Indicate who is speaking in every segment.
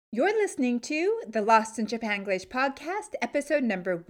Speaker 1: You're listening to the Lost in Japanglish podcast, episode number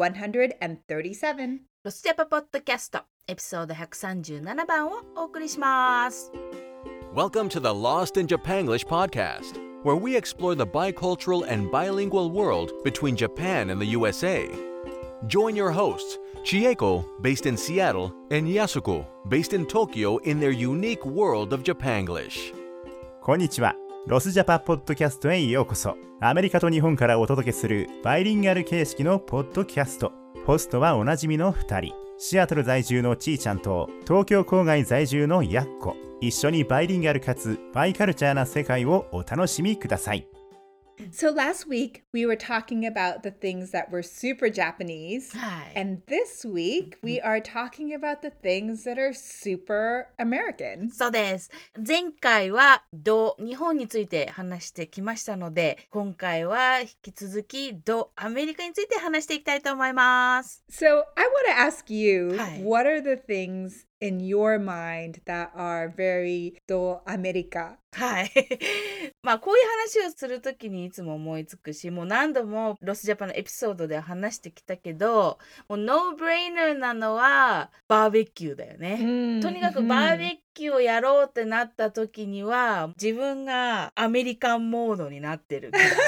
Speaker 1: 137.
Speaker 2: ロスジャパポッドキャストエピソード137番をお送りします。
Speaker 3: Welcome to the Lost in Japanglish podcast, where we explore the bicultural and bilingual world between Japan and the USA. Join your hosts, Chieko, based in Seattle, and Yasuko, based in Tokyo, in their unique world of Japanglish.
Speaker 4: こんにちは。ロスジャパポッドキャストへようこそ。アメリカと日本からお届けするバイリンガル形式のポッドキャスト。ホストはおなじみの2人。シアトル在住のちーちゃんと東京郊外在住のやっこ。一緒にバイリンガルかつバイカルチャーな世界をお楽しみください。
Speaker 1: So last week, we were talking about the things that were super Japanese.
Speaker 2: はい。
Speaker 1: And this week, we are talking about the things that are super American.
Speaker 2: そうです。前回は日本について話してきましたので、今回は引き続きアメリカについて話していきたいと思います。
Speaker 1: So I want to ask you,
Speaker 2: はい。
Speaker 1: what are the things in your mind that are very do America?
Speaker 2: はい。まあこういう話をするときにいつも思いつくし、もう何度もロスジャパンのエピソードで話してきたけど、もうノーブレイナーなのはバーベキューだよね。とにかくバーベキューをやろうってなった時には自分がアメリカンモードになってる気がする。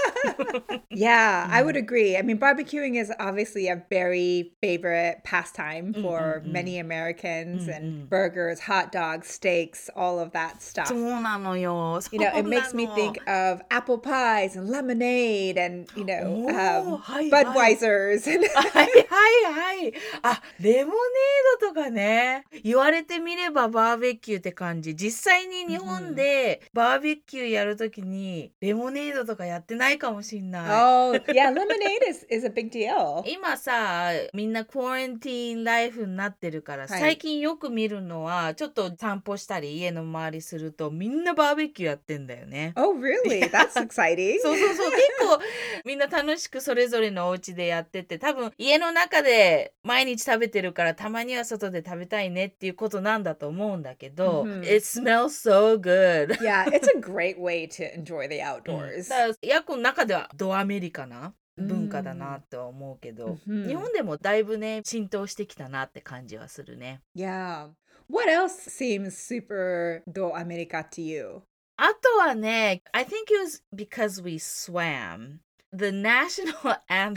Speaker 1: Yeah, I would agree. I mean, barbecuing is obviously a very favorite pastime for many Americans and burgers, hot dogs, steaks, all of that
Speaker 2: そ
Speaker 1: stuff.
Speaker 2: うなのよ。
Speaker 1: You know, it makes me think of apple pies and lemonade and, you know,
Speaker 2: はいはい。
Speaker 1: Budweisers. And
Speaker 2: はいはいはい。あ、レモネードとかね。言われてみればバーベキューって感じ。実際に日本でバーベキューやるときにレモネードとかやってないかもしんない。
Speaker 1: oh, yeah, lemonade is a big deal.
Speaker 2: 今さ、みんなクオレンティーンライフになってるから、
Speaker 1: はい
Speaker 2: 最近よく見るのは、ちょっと散歩したり家の周りするとみんなバーベキューやってんだよね。
Speaker 1: Oh, really? That's exciting.
Speaker 2: そうそうそう。結構みんな楽しくそれぞれのお家でやってて、多分家の中で毎日食べてるからたまには外で食べたいねっていうことなんだと思うんだけど、It smells so good.
Speaker 1: Yeah, it's a great way to enjoy the outdoors.
Speaker 2: だからヤコの中ではドアメリカな文化だなとは思うけど、日本でもだいぶね浸透してきたなって感じはするね。
Speaker 1: Yeah. What else seems super do America to you?
Speaker 2: あとはね、I think it was because we swam. The national anthem,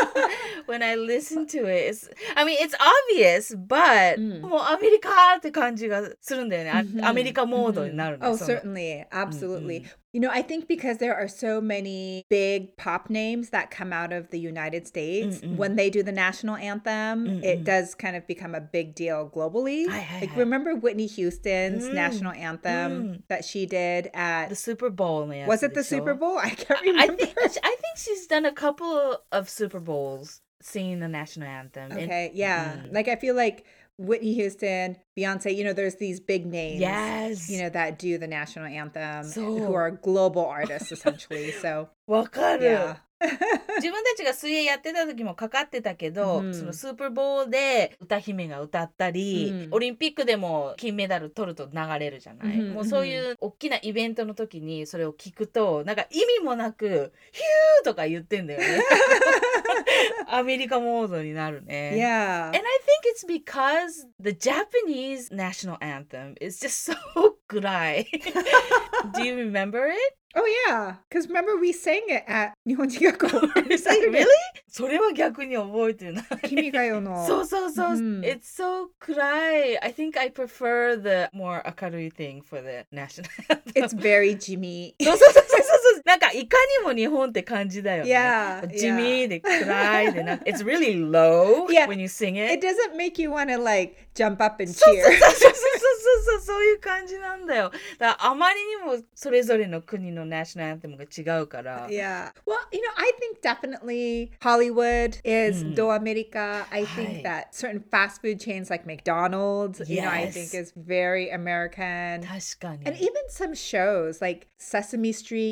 Speaker 2: when I listen to it, I mean, it's obvious, but もうアメリカって感じがするんだよね。アメリカモードになるね。
Speaker 1: Oh,
Speaker 2: その
Speaker 1: certainly. Absolutely. You know, I think because there are so many big pop names that come out of the United States, when they do the national anthem, it does kind of become a big deal globally.
Speaker 2: はいはいはい。
Speaker 1: Like, remember Whitney Houston's national anthem that she did at...
Speaker 2: The Super Bowl のやつ
Speaker 1: Was it the
Speaker 2: でしょ
Speaker 1: Super Bowl? I can't
Speaker 2: I
Speaker 1: remember.
Speaker 2: think she's done a couple of Super Bowls singing the national anthem.
Speaker 1: Okay, yeah. Like, I feel like Whitney Houston, Beyonce, you know, there's these big names,
Speaker 2: Yes.
Speaker 1: you know, that do the national anthem,
Speaker 2: So-
Speaker 1: who are global artists, essentially. So,
Speaker 2: わかる。
Speaker 1: yeah.
Speaker 2: 自分たちが水泳やってた時もかかってたけど、そのスーパーボウルで歌姫が歌ったり、オリンピックでも金メダル取ると流れるじゃない、もうそういう大きなイベントの時にそれを聞くとなんか意味もなくヒューとか言ってんだよね。アメリカモードになるね。
Speaker 1: Yeah.
Speaker 2: And I think it's because the Japanese national anthem is just so 暗い。Do you remember it?
Speaker 1: Oh, yeah. Because remember, we sang it at Nihonji Gakko.
Speaker 2: Really? それは逆に覚えてない。
Speaker 1: Kimi ga yo no.
Speaker 2: そうそうそう。It's so 暗い。I think I prefer the more 明るい thing for the national anthem.
Speaker 1: It's very Jimmy.
Speaker 2: そうそうそうそうそう。なんかいかにも日本って感じだよね。
Speaker 1: Yeah,
Speaker 2: 地味で暗いでなんか It's really low
Speaker 1: Yeah.
Speaker 2: when you sing
Speaker 1: It
Speaker 2: it.
Speaker 1: doesn't make you want to, like, jump up and
Speaker 2: そう
Speaker 1: cheer.
Speaker 2: そうそうそうそうそういう感じなんだよ。だからあまりにもそれぞれの国のナショナルアンテムが違うから。
Speaker 1: Yeah. Well, you know, I think definitely Hollywood is do America. I think that certain fast food chains like McDonald's, you know, I
Speaker 2: Yes.
Speaker 1: think is very American.
Speaker 2: 確かに。
Speaker 1: And even some shows like Sesame Street, Mickey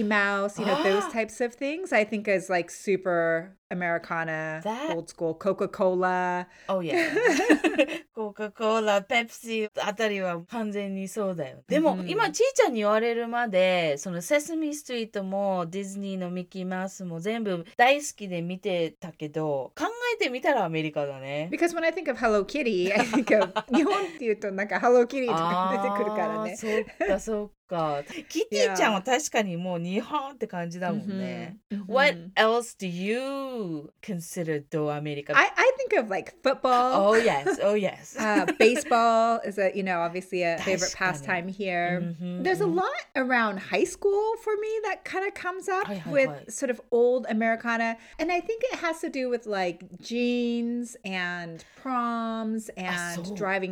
Speaker 1: Mouse, those types of things, I think is like super Americana, old school, Coca-Cola.
Speaker 2: Oh yeah. コカ・コーラ、ペプシあたりは完全にそうだよ。でも、今ちいちゃんに言われるまで、そのセサミストリートもディズニーのミッキーマウスも全部大好きで見てたけど、考えてみたらアメリカだね。
Speaker 1: Because when I think of Hello Kitty, I think of 日本って言うとなんか Hello Kitty とか出てくるからね。
Speaker 2: そっかそっか。キティちゃんは確かにもう日本って感じだもんね。What else do you consider though America?
Speaker 1: I think of like football.
Speaker 2: Oh yes, oh yes.
Speaker 1: Baseball is obviously a favorite pastime here. There's a lot around high school for me that kind of comes up with sort of old Americana. And I think it has to do with like jeans and proms and driving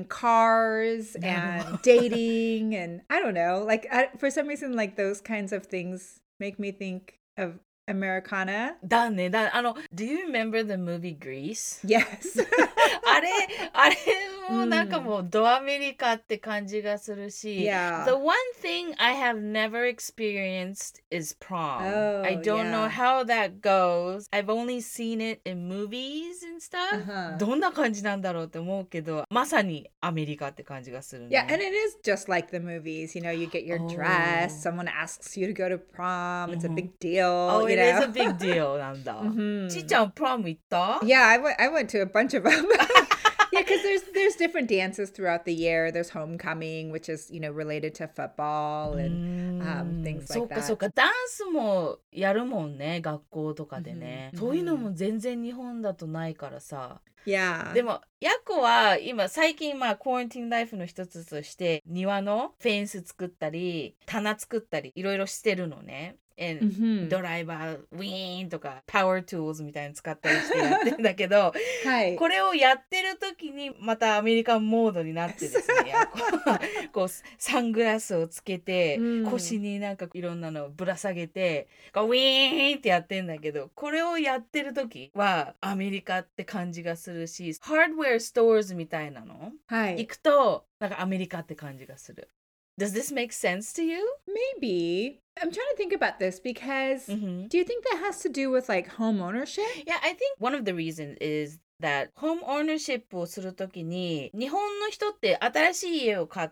Speaker 1: cars and dating. And I don't know, like for some reason, like those kinds of things make me think of Americana.
Speaker 2: だね。Do you remember the movie Grease?
Speaker 1: Yes.
Speaker 2: あれもなんかもうドアメリカって感じがするし、
Speaker 1: Yeah.
Speaker 2: The one thing I have never experienced is prom.
Speaker 1: Oh,
Speaker 2: I don't know
Speaker 1: yeah.
Speaker 2: how that goes. I've only seen it in movies and stuff. どんな感じなんだろうって思うけど、まさにアメリカって感じがするね。
Speaker 1: Yeah, and it is just like the movies. You get your dress, someone asks you to go to prom, it's a big deal.
Speaker 2: Oh, it is a big deal なんだ。ちいちゃん、プロム行った？
Speaker 1: Yeah, I went to a bunch of them. Yeah, because there's different dances throughout the year. There's homecoming, which is, related to football and things like that.
Speaker 2: そうか。ダンスもやるもんね、学校とかでね。そういうのも全然日本だとないからさ。
Speaker 1: Yeah.
Speaker 2: でも、ヤコは今最近コアランティンライフの一つとして庭のフェンス作ったり、棚作ったりいろいろしてるのね。ドライバー、ウィーンとか、パワートゥールズみたいに使ったりしてやってるんだけど、これをやってる時にまたアメリカンモードになってですね、こうサングラスをつけて、腰になんかいろんなのぶら下げて、ウィーンってやってんだけど、これをやってる時はアメリカって感じがするし、ハードウェアストアーズみたいなの、行くとなんかアメリカって感じがする。Does this make sense to you?
Speaker 1: Maybe. I'm trying to think about this because do you think that has to do with like home ownership?
Speaker 2: Yeah, I think one of the reasons is that home ownership をするときに日本の人って新しい家を買って、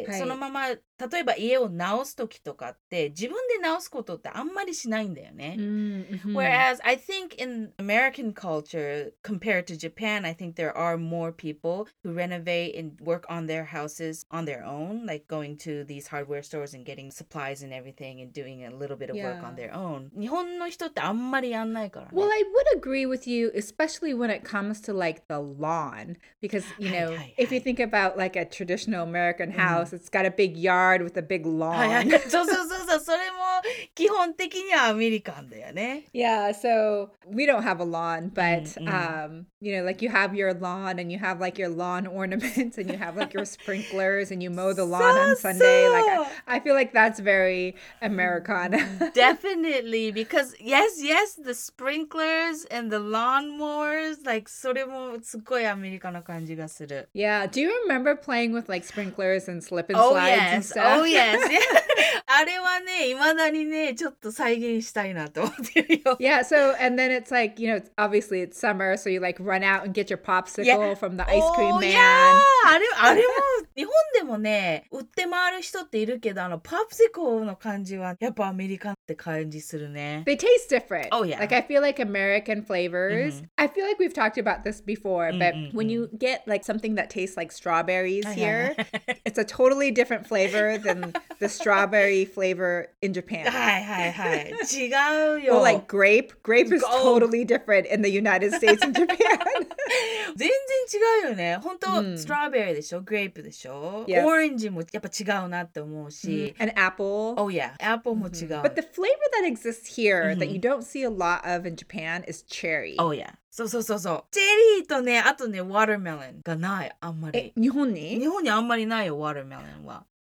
Speaker 2: そのまま例えば家を直すときとかって自分で直すことってあんまりしないんだよね。Whereas I think in American culture compared to Japan, I think there are more people who renovate and work on their houses on their own, like going to these hardware stores and getting supplies and everything and doing a little bit of work on their own. 日本の人ってあんまりやんないからね。
Speaker 1: Well, I would agree with you, especially when it comes to like the lawn, because if you think about like a traditional American house, it's got a big yard with a big lawn.
Speaker 2: そう、それも基本的にはアメリカンだよね。
Speaker 1: Yeah, so we don't have a lawn, but like you have your lawn and you have like your lawn ornaments and you have like your sprinklers and you mow the lawn on Sunday. Like I feel like that's very Americana.
Speaker 2: Definitely, because yes, the sprinklers and the lawnmowers, like それもすごいアメリカな感じがする。
Speaker 1: Yeah, do you remember playing with like sprinklers and slip and slides and stuff?
Speaker 2: Oh yes. あれはね、未だにね、ちょっと再現したいなと思ってるよ。
Speaker 1: Yeah, so, and then it's like, obviously it's summer, so you like run out and get your popsicle from the ice cream man.
Speaker 2: Yeah. あれも、日本でもね、売って回る人っているけど、ポップシコの感じは、やっぱアメリカンって感じするね。
Speaker 1: They taste different.
Speaker 2: Oh, yeah.
Speaker 1: Like, I feel like American flavors, I feel like we've talked about this before, but when you get like something that tastes like strawberries here, it's a totally different flavor than the strawberry flavor in Japan.
Speaker 2: はい。違うよ。
Speaker 1: Or like grape. Grape is totally different in the United States and Japan.
Speaker 2: 全然違うよね。本当、ストロベリーでしょ、グレープでしょ、オレンジもやっぱ違うなって思うし。
Speaker 1: And apple.
Speaker 2: Oh yeah, apple も違う。
Speaker 1: But the flavor that exists here that you don't see a lot of in Japan is cherry.
Speaker 2: Oh yeah. そう。チェリーとね、あとね、ワーターメロンがない、あんまり。
Speaker 1: 日本に
Speaker 2: あんまりないよ、ワーターメロンは。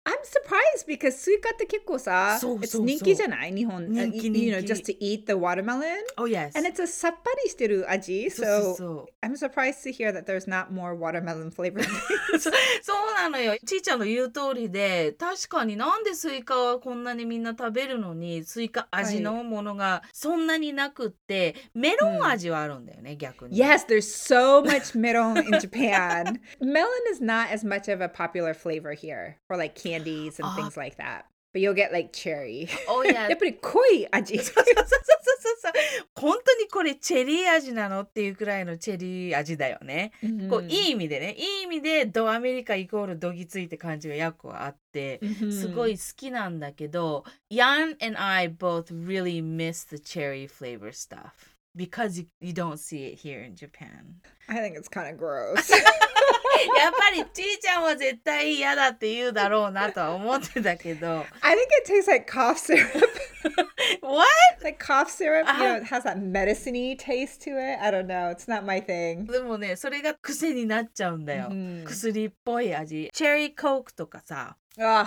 Speaker 1: I'm surprised because スイカって結構さ、
Speaker 2: そうそうそう
Speaker 1: it's 人気じゃない日本。
Speaker 2: 人気
Speaker 1: You know,
Speaker 2: 人気
Speaker 1: just to eat the watermelon.
Speaker 2: Oh yes.
Speaker 1: And it's a さっぱりしてる味。
Speaker 2: そうそう
Speaker 1: So
Speaker 2: そう
Speaker 1: I'm surprised to hear that there's not more watermelon flavored.
Speaker 2: そうなのよ。ちーちゃんの言う通りで、確かになんでスイカはこんなにみんな食べるのに、スイカ味のものがそんなになくって、メロン味はあるんだよね、逆に。
Speaker 1: Yes, there's so much melon in Japan. Melon is not as much of a popular flavor here for like candies and things like that. But you'll get like cherry.
Speaker 2: Oh yeah.
Speaker 1: やっぱり濃い味。
Speaker 2: そう。本当にこれチェリー味なのっていうくらいのチェリー味だよね。こういい意味でね、いい意味でドアメリカイコールどぎついって感じが約はあって、すごい好きなんだけど、Yan and I both really miss the cherry flavor stuff because you don't see it here in Japan.
Speaker 1: I think it's kind of gross.
Speaker 2: やっぱりちーちゃんは絶対嫌だって言うだろうなとは思ってたけど。
Speaker 1: I think it tastes like cough syrup.
Speaker 2: What?
Speaker 1: Like cough syrup, you know, it has that medicine-y taste to it. I don't know. It's not my thing.
Speaker 2: でもね、それが癖になっちゃうんだよ。薬っぽい味。チェリーコークとかさ。
Speaker 1: Ugh.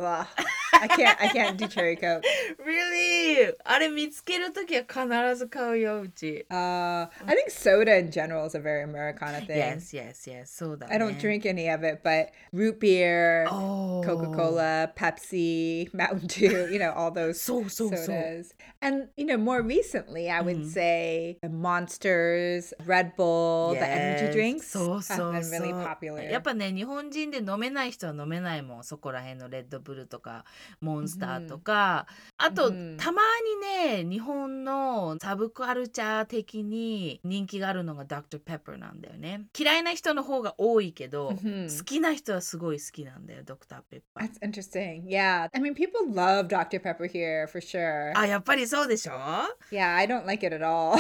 Speaker 1: I can't do cherry Coke.
Speaker 2: Really? あれ見つけるときは必ず買うよ、うち。
Speaker 1: I think soda in general is a very Americana thing.
Speaker 2: Yes. そうだね。
Speaker 1: I don't drink any of it, but root beer, Coca-Cola, Pepsi, Mountain Dew, you know, all those sodas. And, you know, more recently, I would say the Monsters, Red Bull, the energy drinks have been really popular.
Speaker 2: やっぱね、日本人で飲めない人は飲めないもん。そこら辺のレッドブルとかモンスターとか、あと、たまにね、日本のサブカルチャー的に人気があるのが Dr. Pepper なんだよね。嫌いな人の方が多いけど、好きな人はすごい好きなんだよ、Dr. Pepper.
Speaker 1: That's interesting. Yeah. I mean, people love Dr. Pepper here for sure.
Speaker 2: あ、やっぱりそうでしょ?
Speaker 1: Yeah, I don't like it at all.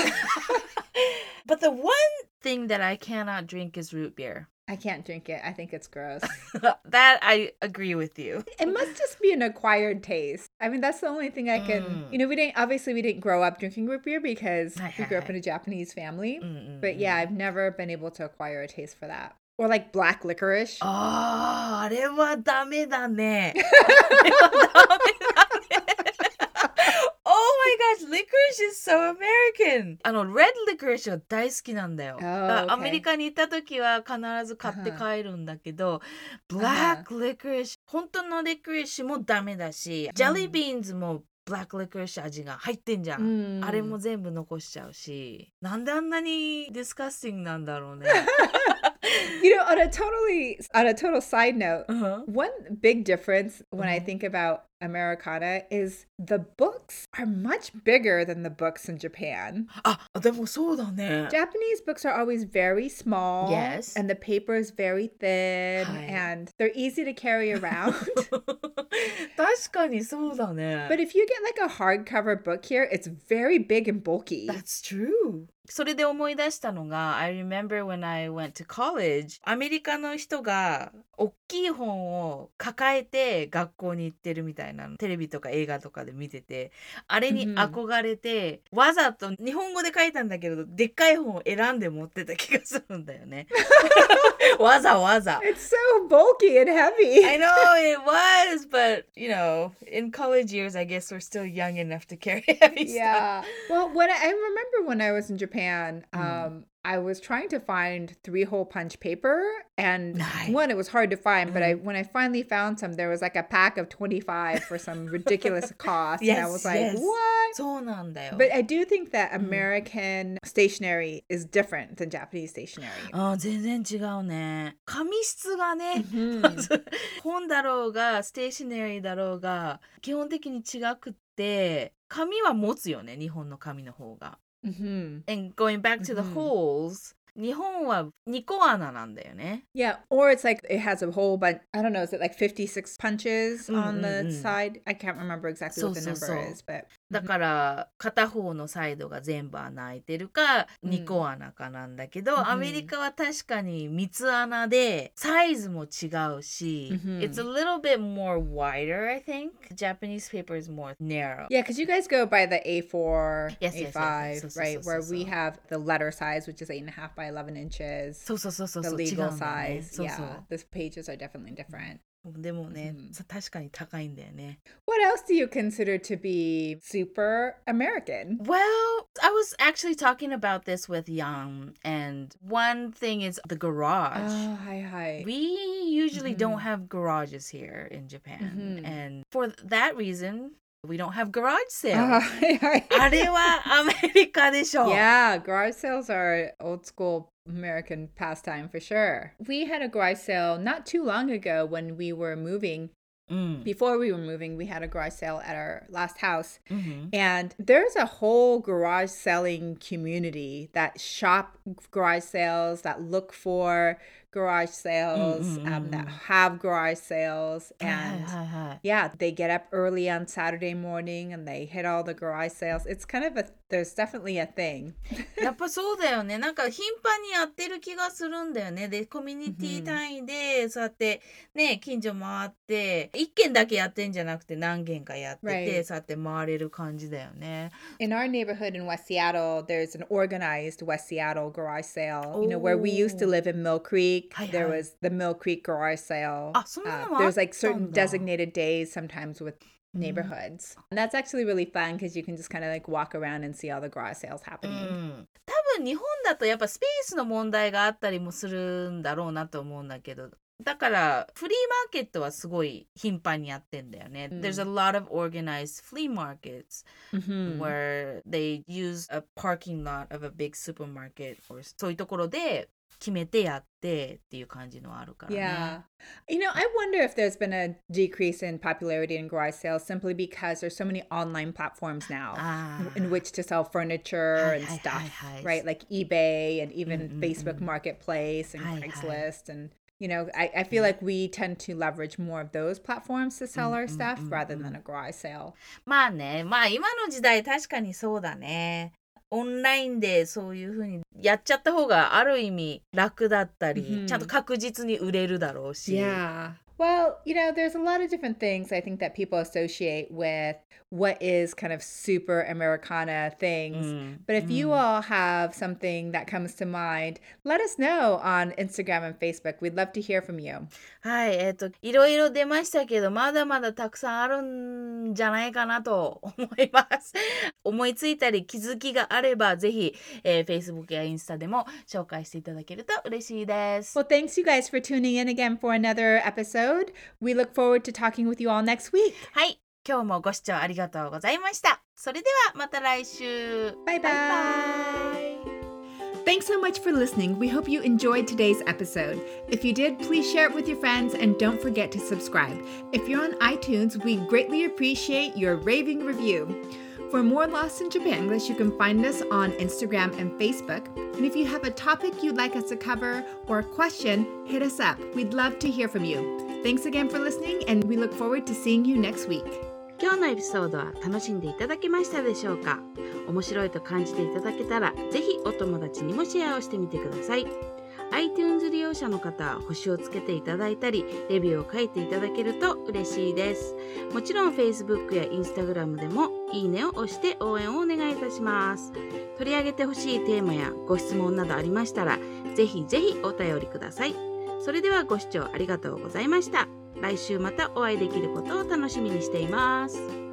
Speaker 2: But the one thing that I cannot drink is root beer.
Speaker 1: I can't drink it. I think it's gross.
Speaker 2: That I agree with you.
Speaker 1: It must just be an acquired taste. I mean, that's the only thing I can, you know, we didn't grow up drinking root beer because we grew up in a Japanese family. But yeah, I've never been able to acquire a taste for that. Or like black licorice.
Speaker 2: あれはダメだね。Oh my gosh, licorice is so American. red licorice は大好きなんだよ。
Speaker 1: Okay.
Speaker 2: アメリカに行った時は必ず買って帰るんだけど、black licorice、本当の licorice もダメだし、jelly beans もブラックリコリッシュ味が入ってんじゃん、あれも全部残しちゃうし、なんであんなにディスカッシングなんだろうね。
Speaker 1: You know, on a total side note, one big difference when I think about Americana is the books are much bigger than the books in Japan.
Speaker 2: あ、でもそうだね。
Speaker 1: Japanese books are always very small.
Speaker 2: Yes.
Speaker 1: And the paper is very thin. And they're easy to carry around.
Speaker 2: 確かにそうだね。
Speaker 1: But if you get like a hardcover book here, it's very big and bulky.
Speaker 2: That's true. それで思い出したのが I remember when I went to college アメリカの人が大きい本を抱えて学校に行ってるみたいなのテレビとか映画とかで見てて、あれに憧れて、わざと日本語で書いたんだけどでっかい本を選んで持ってた気がするんだよね。わざわざ。
Speaker 1: It's so bulky and heavy.
Speaker 2: I know it was, but you know, in college years, I guess we're still young enough to carry heavy
Speaker 1: Yeah.
Speaker 2: stuff.
Speaker 1: Well, I remember when I was in Japan, I was trying to find 3-hole punch paper, and one, it was hard to find, but when I finally found some, there was like a pack of 25 for some ridiculous cost. And I was like, what?
Speaker 2: そうなんだよ。
Speaker 1: But I do think that American stationery is different than Japanese stationery.
Speaker 2: あ、全然違うね。紙質がね、本だろうがステーショナリーだろうが基本的に違くって、紙は持つよね、日本の紙の方が。And going back to the holes, 日本は2個穴なんだよね。
Speaker 1: Yeah, or it's like it has a whole bunch, I don't know, is it like 56 punches on the side? I can't remember exactly what the number is, but
Speaker 2: だから片方のサイドが全部穴開いてるか2個穴かなんだけど、アメリカは確かに三つ穴でサイズも違うし、It's a little bit more wider, I think. Japanese paper is more narrow.
Speaker 1: Yeah, because you guys go by the A4,
Speaker 2: Yes,
Speaker 1: A5, right? Where we have the letter size, which is 8.5 by 11 inches.
Speaker 2: そうそうそうそう。
Speaker 1: The legal
Speaker 2: 違うんだよね。
Speaker 1: size.
Speaker 2: そうそう。
Speaker 1: Yeah, the pages are definitely different.
Speaker 2: でもね、確かに高いんだよね。
Speaker 1: What else do you consider to be super American?
Speaker 2: Well, I was actually talking about this with Yang, and one thing is the garage.
Speaker 1: Hi.
Speaker 2: We usually don't have garages here in Japan, and for that reason, we don't have garage sales. あれはアメリカでしょ。
Speaker 1: Yeah, garage sales are old school American pastime for sure. We had a garage sale not too long ago when we were moving. Before we were moving, we had a garage sale at our last house. And there's a whole garage selling community that shop garage sales, that look for garage sales, that have garage sales. And yeah, they get up early on Saturday morning and they hit all the garage sales. It's kind of there's definitely a thing.
Speaker 2: やっぱそうだよね。なんか頻繁にやってる気がするんだよね。で、コミュニティ単位でそうやってね、近所回って一軒だけやってんじゃなくて何軒かやってて、そうやって回れる感じだよね。
Speaker 1: In our neighborhood in West Seattle, there's an organized West Seattle garage sale. You know, where we used to live in Mill Creek, there was the Mill Creek garage sale. There's like certain designated days sometimes with neighborhoods. And that's actually really fun because you can just kind of like walk around and see all the garage sales happening.
Speaker 2: 多分日本だとやっぱスペースの問題があったりもするんだろうなと思うんだけど、だからフリーマーケットはすごい頻繁にやってんだよね。There's a lot of organized flea markets where they use a parking lot of a big supermarket or そういうところで決めてやってっていう感じのあるからね。
Speaker 1: Yeah. You know, I wonder if there's been a decrease in popularity in garage sales simply because there's so many online platforms now in which to sell furniture and stuff, right? Like eBay and even Facebook Marketplace and Craigslist. And, you know, I feel like we tend to leverage more of those platforms to sell our stuff rather than a garage sale.
Speaker 2: まあね、まあ今の時代確かにそうだね。オンラインでそういう風にやっちゃった方がある意味楽だったり、ちゃんと確実に売れるだろうし。
Speaker 1: Yeah. Well, you know, there's a lot of different things I think that people associate with what is kind of super Americana things. But if you all have something that comes to mind, let us know on Instagram and Facebook. We'd love to hear from you.
Speaker 2: はい、いろいろ出ましたけど、まだまだたくさんあるんじゃないかなと思います。思いついたり気づきがあれば、ぜひ、Facebook やインスタでも紹介していただけると嬉しいです。
Speaker 1: Well, thanks you guys for tuning in again for another episode. We look forward to talking with you all next week.
Speaker 2: はい、今日もご視聴ありがとうございました。それではまた来週。
Speaker 1: Bye bye. Thanks so much for listening. We hope you enjoyed today's episode. If you did, please share it with your friends and don't forget to subscribe. If you're on iTunes, we greatly appreciate your raving review. For more Lost in Japanglish, you can find us on Instagram and Facebook. And if you have a topic you'd like us to cover or a question, hit us up. We'd love to hear from you. Thanks again for listening, and we look forward to seeing you next week.
Speaker 2: 今日のエピソードは楽しんでいただけましたでしょうか？面白いと感じていただけたら、ぜひお友達にもシェアをしてみてください。iTunes 利用者の方は星をつけていただいたり、レビューを書いていただけると嬉しいです。もちろん Facebook や Instagram でもいいねを押して応援をお願いいたします。取り上げてほしいテーマやご質問などありましたら、ぜひぜひお便りください。それではご視聴ありがとうございました。来週またお会いできることを楽しみにしています。